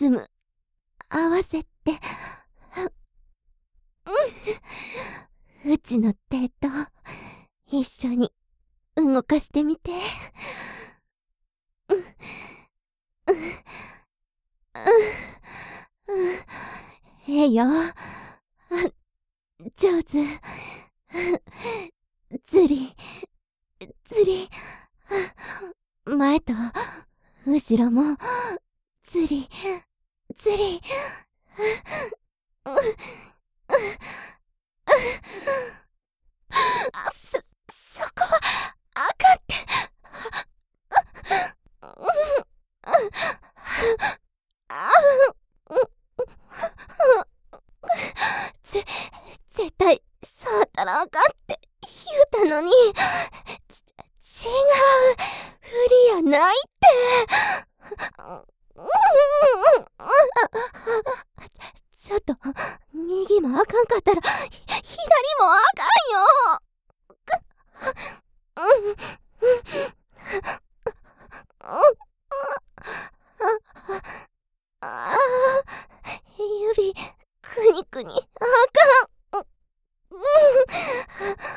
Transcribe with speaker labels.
Speaker 1: ズム合わせて、うちの手と一緒に動かしてみて。ええよ。上手。ずり、ずり。前と後ろもずり、ずり。そこはあかんって。絶対触ったらあかんって言うたのに。違う。不利やないって。ちょっと右もあかんかったら左もあかんよ。指くにくにあかん。